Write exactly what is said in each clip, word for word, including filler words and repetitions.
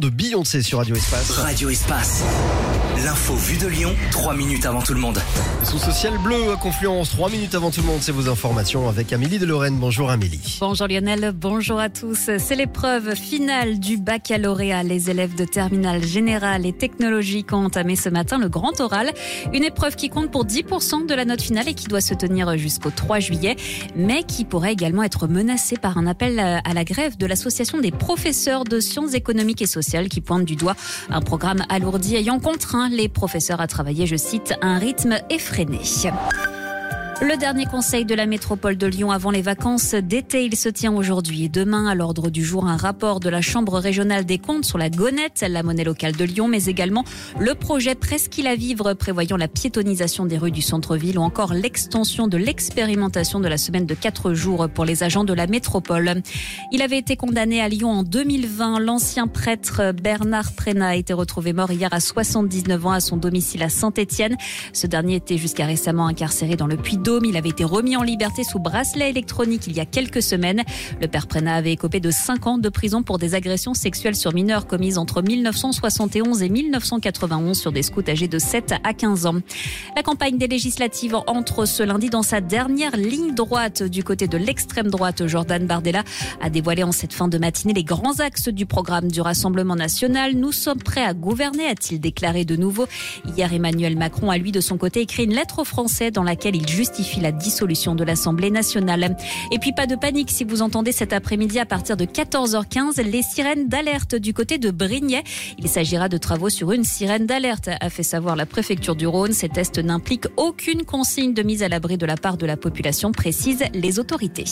de Beyoncé sur Radio Espace. Radio Espace. L'info vue de Lyon, trois minutes avant tout le monde. Et sous Social Bleu à Confluence, trois minutes avant tout le monde, c'est vos informations avec Amélie de Lorraine. Bonjour Amélie. Bonjour Lionel, bonjour à tous. C'est l'épreuve finale du baccalauréat. Les élèves de terminale générale et technologique ont entamé ce matin le grand oral. Une épreuve qui compte pour dix pour cent de la note finale et qui doit se tenir jusqu'au trois juillet, mais qui pourrait également être menacée par un appel à la grève de l'association des professeurs de sciences économiques et sociales qui pointe du doigt un programme alourdi ayant contraint les professeurs à travailler, je cite, un rythme effréné. Le dernier conseil de la métropole de Lyon avant les vacances d'été, il se tient aujourd'hui et demain. À l'ordre du jour, un rapport de la Chambre régionale des comptes sur la Gonette, la monnaie locale de Lyon, mais également le projet Presqu'île à vivre prévoyant la piétonisation des rues du centre-ville ou encore l'extension de l'expérimentation de la semaine de quatre jours pour les agents de la métropole. Il avait été condamné à Lyon en deux mille vingt. L'ancien prêtre Bernard Prénat a été retrouvé mort hier à soixante-dix-neuf ans à son domicile à Saint-Étienne. Ce dernier était jusqu'à récemment incarcéré dans le Puy-de-Dôme. Il avait été remis en liberté sous bracelet électronique il y a quelques semaines. Le père Prénat avait écopé de cinq ans de prison pour des agressions sexuelles sur mineurs commises entre mille neuf cent soixante et onze et mille neuf cent quatre-vingt-onze sur des scouts âgés de sept à quinze ans. La campagne des législatives entre ce lundi dans sa dernière ligne droite du côté de l'extrême droite. Jordan Bardella a dévoilé en cette fin de matinée les grands axes du programme du Rassemblement national. Nous sommes prêts à gouverner, a-t-il déclaré de nouveau. Hier, Emmanuel Macron a lui de son côté écrit une lettre aux Français dans laquelle il justifie la dissolution de l'Assemblée nationale. Et puis pas de panique si vous entendez cet après-midi à partir de quatorze heures quinze les sirènes d'alerte du côté de Brignais. Il s'agira de travaux sur une sirène d'alerte, a fait savoir la préfecture du Rhône. Ces tests n'impliquent aucune consigne de mise à l'abri de la part de la population, précisent les autorités.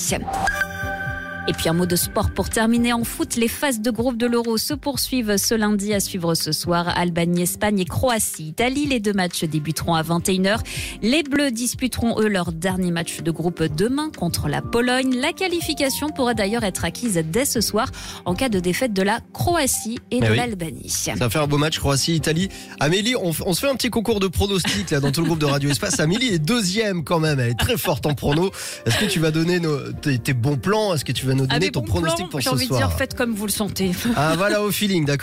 Et puis un mot de sport pour terminer en foot. Les phases de groupe de l'Euro se poursuivent ce lundi, à suivre ce soir. Albanie, Espagne et Croatie, Italie. Les deux matchs débuteront à vingt et une heures. Les Bleus disputeront eux leur dernier match de groupe demain contre la Pologne. La qualification pourrait d'ailleurs être acquise dès ce soir en cas de défaite de la Croatie et Mais de oui. l'Albanie. Ça va faire un beau match Croatie-Italie. Amélie, on, on se fait un petit concours de pronostics là dans tout le groupe de Radio Espace. Amélie est deuxième quand même, elle est très forte en prono. Est-ce que tu vas donner nos, tes, tes bons plans? Est-ce que tu vas nous donner Avec ton bon pronostic plan, pour j'ai ce envie soir? de dire, faites comme vous le sentez. Ah voilà, au feeling, d'accord.